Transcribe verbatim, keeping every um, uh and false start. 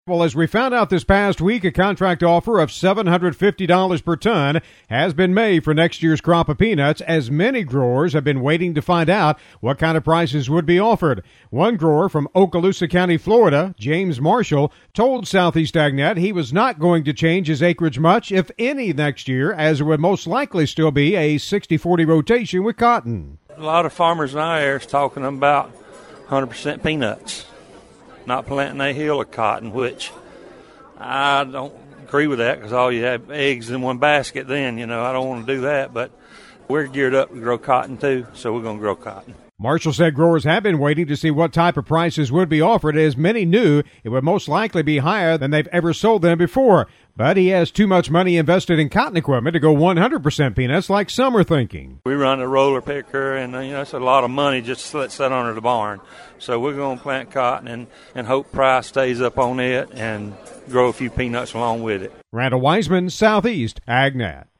Well, as we found out this past week, a contract offer of seven hundred fifty dollars per ton has been made for next year's crop of peanuts, as many growers have been waiting to find out what kind of prices would be offered. One grower from Okaloosa County, Florida, James Marshall, told Southeast AgNet he was not going to change his acreage much, if any, next year, as it would most likely still be a sixty forty rotation with cotton. A lot of farmers in our area is talking about one hundred percent peanuts, not planting a hill of cotton, which I don't agree with that, because all you have eggs in one basket then, you know, I don't want to do that, but we're geared up to grow cotton too, so we're going to grow cotton. Marshall said growers have been waiting to see what type of prices would be offered, as many knew it would most likely be higher than they've ever sold them before. But he has too much money invested in cotton equipment to go one hundred percent peanuts like some are thinking. We run a roller picker, and you know, it's a lot of money just to let sit under the barn. So we're going to plant cotton and, and hope price stays up on it and grow a few peanuts along with it. Randall Wiseman, Southeast AgNet.